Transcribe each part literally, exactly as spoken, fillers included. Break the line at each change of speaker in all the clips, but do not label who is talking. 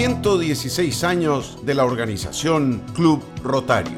ciento dieciséis años de la organización Club Rotario.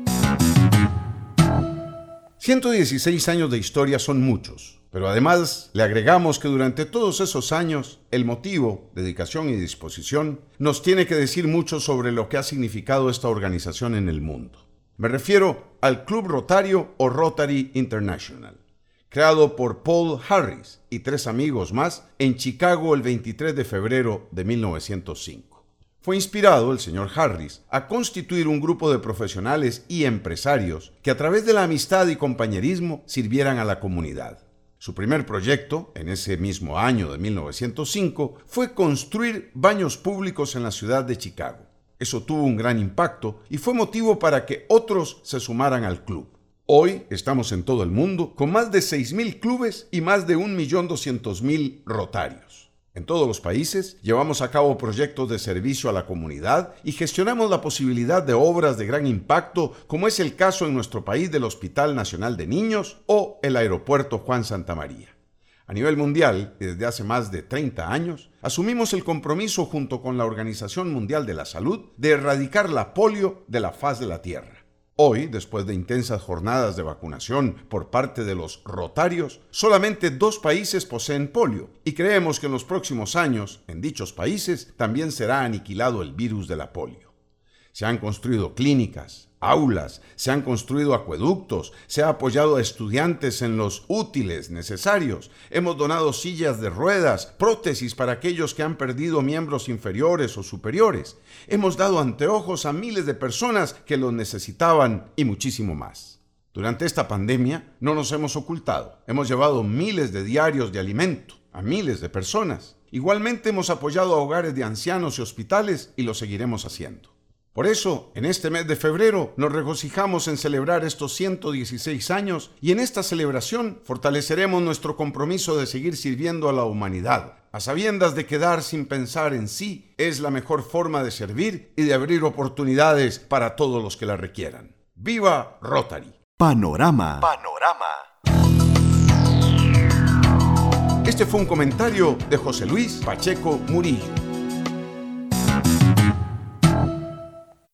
ciento dieciséis años de historia son muchos, pero además le agregamos que durante todos esos años el motivo, dedicación y disposición nos tiene que decir mucho sobre lo que ha significado esta organización en el mundo. Me refiero al Club Rotario o Rotary International, creado por Paul Harris y tres amigos más en Chicago el veintitrés de febrero de mil novecientos cinco. Fue inspirado el señor Harris a constituir un grupo de profesionales y empresarios que a través de la amistad y compañerismo sirvieran a la comunidad. Su primer proyecto, en ese mismo año de mil novecientos cinco, fue construir baños públicos en la ciudad de Chicago. Eso tuvo un gran impacto y fue motivo para que otros se sumaran al club. Hoy estamos en todo el mundo con más de seis mil clubes y más de un millón doscientos mil rotarios. En todos los países llevamos a cabo proyectos de servicio a la comunidad y gestionamos la posibilidad de obras de gran impacto, como es el caso en nuestro país del Hospital Nacional de Niños o el Aeropuerto Juan Santamaría. A nivel mundial, desde hace más de treinta años, asumimos el compromiso junto con la Organización Mundial de la Salud de erradicar la polio de la faz de la Tierra. Hoy, después de intensas jornadas de vacunación por parte de los rotarios, solamente dos países poseen polio y creemos que en los próximos años, en dichos países, también será aniquilado el virus de la polio. Se han construido clínicas, aulas, se han construido acueductos, se ha apoyado a estudiantes en los útiles necesarios, hemos donado sillas de ruedas, prótesis para aquellos que han perdido miembros inferiores o superiores, hemos dado anteojos a miles de personas que los necesitaban y muchísimo más. Durante esta pandemia no nos hemos ocultado, hemos llevado miles de diarios de alimento a miles de personas. Igualmente hemos apoyado a hogares de ancianos y hospitales y lo seguiremos haciendo. Por eso, en este mes de febrero, nos regocijamos en celebrar estos ciento dieciséis años y en esta celebración fortaleceremos nuestro compromiso de seguir sirviendo a la humanidad, a sabiendas de que dar sin pensar en sí es la mejor forma de servir y de abrir oportunidades para todos los que la requieran. ¡Viva Rotary!
Panorama.
Panorama.
Este fue un comentario de José Luis Pacheco Murillo.